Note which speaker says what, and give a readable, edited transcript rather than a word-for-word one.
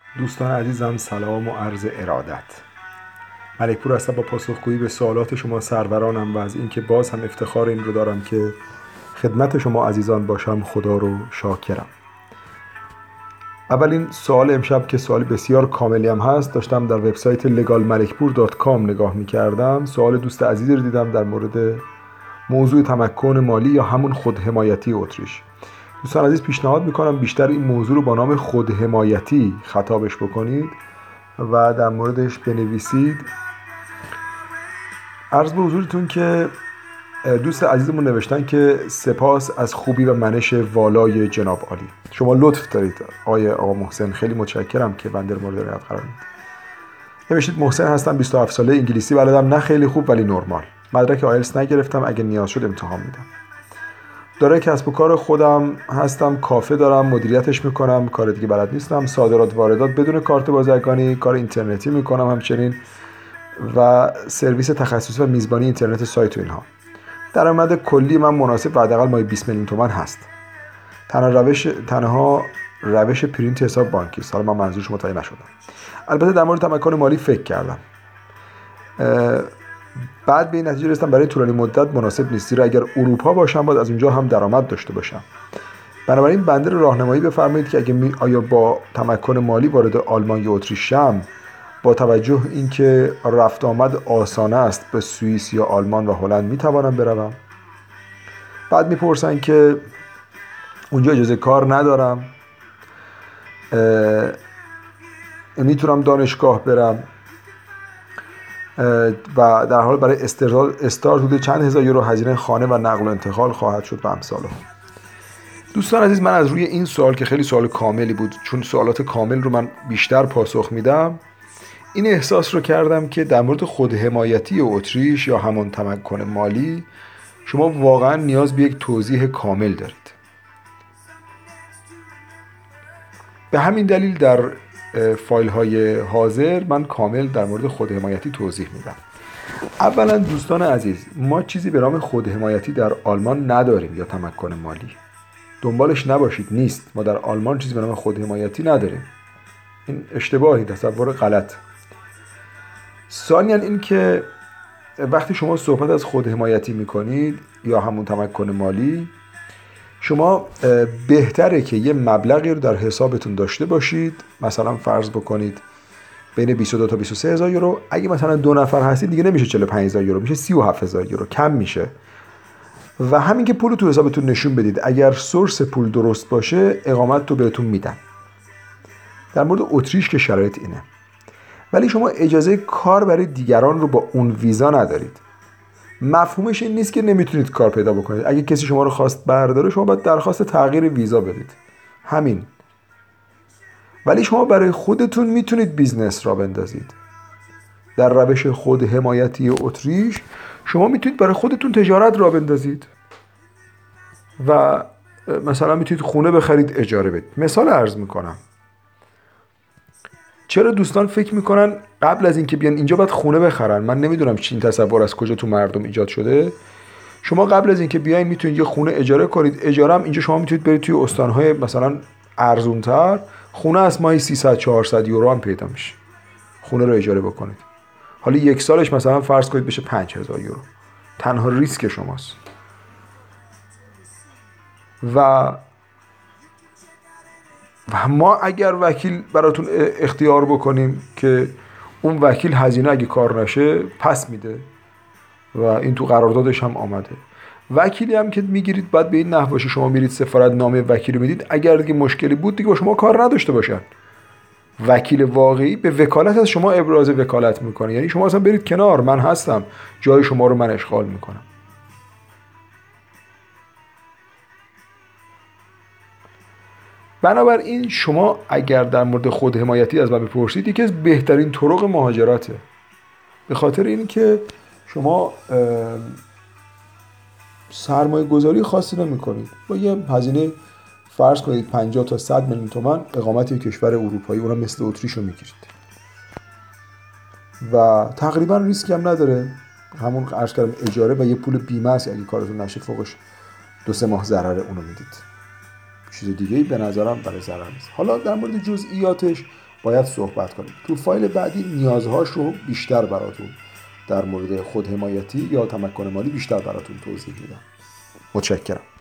Speaker 1: دوستان عزیزم سلام و عرض ارادت. ملکپور هستم با پاسخگویی به سوالات شما سرورانم و از اینکه باز هم افتخار این رو دارم که خدمت شما عزیزان باشم خدا رو شاکرم. اولین سوال امشب که سوال بسیار کاملی هم هست، داشتم در وبسایت legalmalekpur.com نگاه می‌کردم. سوال دوست عزیزی رو دیدم در مورد موضوع تمکن مالی یا همون خودحمایتی اتریش. دوستان عزیز پیشنهاد میکنم بیشتر این موضوع رو با نام خودحمایتی خطابش بکنید و در موردش بنویسید. عرض به حضورتون که دوست عزیزمون نوشتن که سپاس از خوبی و منش والای جناب عالی. شما لطف دارید آقا محسن، خیلی متشکرم که بنده مورد رعایت قرار میدید. نوشتید محسن هستم، 27 ساله، انگلیسی بلدم، نه خیلی خوب ولی نرمال. مدرک آیلتس نگرفتم، اگه نیاز شد امتحان میدم. دارای کسب و کار خودم هستم، کافه دارم، مدیریتش میکنم، کار دیگه بلد نیستم. صادرات واردات بدون کارت بازرگانی، کار اینترنتی میکنم همچنین و سرویس تخصصی و میزبانی اینترنت سایت و اینها. درآمد کلی من مناسب و حداقل ماهی 20 میلیون تومان هست. تنها روش پرینت حساب بانکی است. حالا من منظورش متوجه نشدم. البته در مورد تمکن مالی فکر کردم، بعد به این نتیجه رسیدم برای طولانی مدت مناسب نیست، زیرا اگر اروپا باشم باید از اونجا هم درآمد داشته باشم. بنابراین بنده رو راهنمایی بفرمایید که آیا با تمکن مالی وارد آلمان یا اتریش شم، با توجه اینکه رفت آمد آسانه است به سوئیس یا آلمان و هلند میتوانم بروم. بعد میپرسن که اونجا اجازه کار ندارم، میتونم دانشگاه برم و در حال برای استارت حدود چند هزار یورو هزینه خانه و نقل و انتقال خواهد شد و امثاله. دوستان عزیز، من از روی این سوال که خیلی سوال کاملی بود، چون سوالات کامل رو من بیشتر پاسخ میدم، این احساس رو کردم که در مورد خودحمایتی اتریش یا همون تمکن مالی شما واقعا نیاز به یک توضیح کامل دارید. به همین دلیل در فایل های حاضر من کامل در مورد خودحمایتی توضیح میدم. اولا دوستان عزیز، ما چیزی به نام خودحمایتی در آلمان نداریم یا تمکن مالی. دنبالش نباشید، نیست. ما در آلمان چیزی به نام خودحمایتی نداریم. این اشتباهی، تصور غلط. ثانیاً این که وقتی شما صحبت از خودحمایتی میکنید یا همون تمکن مالی، شما بهتره که یه مبلغی رو در حسابتون داشته باشید. مثلا فرض بکنید بین 22 تا 23 هزار یورو. اگه مثلا 2 نفر هستید دیگه نمیشه 45 هزار یورو، میشه 37 هزار یورو، کم میشه. و همین که پول تو حسابتون نشون بدید، اگر سورس پول درست باشه اقامت رو بهتون میدن. در مورد اتریش که شرایط اینه، ولی شما اجازه کار برای دیگران رو با اون ویزا ندارید. مفهومش این نیست که نمیتونید کار پیدا بکنید. اگه کسی شما رو خواست برداره، شما باید درخواست تغییر ویزا بدید، همین. ولی شما برای خودتون میتونید بیزنس را بندازید. در روش خودحمایتی اتریش شما میتونید برای خودتون تجارت را بندازید و مثلا میتونید خونه بخرید اجاره بدید. مثال عرض میکنم. چرا دوستان فکر میکنن قبل از اینکه بیان اینجا باید خونه بخرن؟ من نمیدونم این تصور از کجا تو مردم ایجاد شده. شما قبل از اینکه بیاین میتونید یه خونه اجاره کنید. اجاره هم اینجا شما میتونید برید توی استانهای مثلا ارزونتر، خونه از ماهی 300 400 یورو هم پیدا میشه، خونه رو اجاره بکنید. حالا یک سالش مثلا فرض کنید بشه 5000 یورو. تنها ریسک شماست. و ما اگر وکیل براتون اختیار بکنیم که اون وکیل هزینه اگه کار نشه پس میده و این تو قراردادش هم آمده. وکیلی هم که میگیرید بعد به این نحو باشه، شما میرید سفارت نامه وکیل رو میدید، اگر دیگه مشکلی بود دیگه با شما کار نداشته باشن. وکیل واقعی به وکالت از شما ابراز وکالت میکنه، یعنی شما اصلا برید کنار، من هستم، جای شما رو من اشغال میکنم. بنابراین شما اگر در مورد خودحمایتی از من بپرسید، یکی از بهترین طرق مهاجرته. به خاطر این که شما سرمایه گذاری خاصی نمی کنید. با یه هزینه فرض کنید 50 تا 100 میلیون تومان اقامت یک کشور اروپایی، اونم مثل اتریش رو میگیرید و تقریبا ریسکی هم نداره. همون عرض کردم اجاره و یه پول بیمه است، اگه کارتون نشه فوقش 2-3 ماه ضرر اونو میدید. چیز دیگه‌ای به نظرم برای ضرر نیست. حالا در مورد جزئیاتش باید صحبت کنیم. تو فایل بعدی نیازهاش رو بیشتر براتون در مورد خودحمایتی یا تمکن مالی بیشتر براتون توضیح میدم. متشکرم.